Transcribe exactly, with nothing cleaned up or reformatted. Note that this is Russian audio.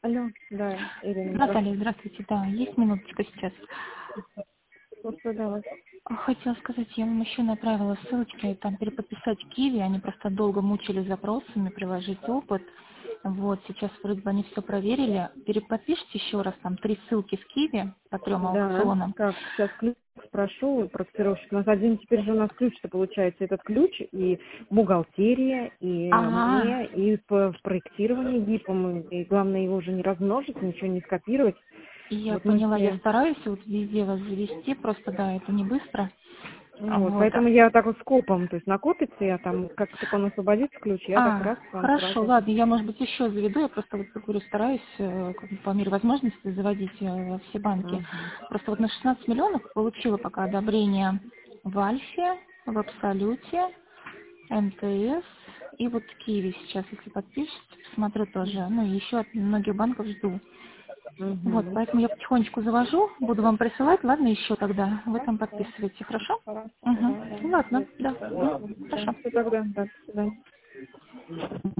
Алло, да, Ирина, Наталья, здравствуйте. Да, есть минуточка сейчас. здравствуйте. Да, вас. Хотела сказать, я вам еще направила ссылочки, там переподписать Киви, они просто долго мучили запросами, приложить опыт. Вот, сейчас вроде бы они все проверили. Переподпишите еще раз, там три ссылки в Киви по трем Да, аукционам. так, сейчас ключ спрошу, проектировщик. У нас один теперь же у нас ключ-то получается, этот ключ и бухгалтерия, и А, мне, и по проектированию гипом, и главное его уже не размножить, ничего не скопировать. я Вот мы поняла, я все. стараюсь вот везде вас завести, просто да, это не быстро. А Вот, Вот. поэтому я так вот скопом, то есть накопится, я там, как только он освободится ключ, я так А, раз вам хорошо, сразу. ладно, я, может быть, еще заведу, я просто, вот, как говорю, стараюсь э, как бы по мере возможности заводить э, во все банки. Мгм. Просто вот на шестнадцать миллионов получила пока одобрение в Альфе, в Абсолюте, эм тэ эс и вот Киви сейчас, если подпишете, посмотрю тоже. Ну, и еще от многих банков жду. Вот, Мгм. поэтому я потихонечку завожу, буду вам присылать, ладно, еще тогда. Вы там Хорошо, подписывайте, хорошо? хорошо, Угу. да, да. Ладно, Есть, да. да, Ну, да, хорошо. все тогда, да, до свидания.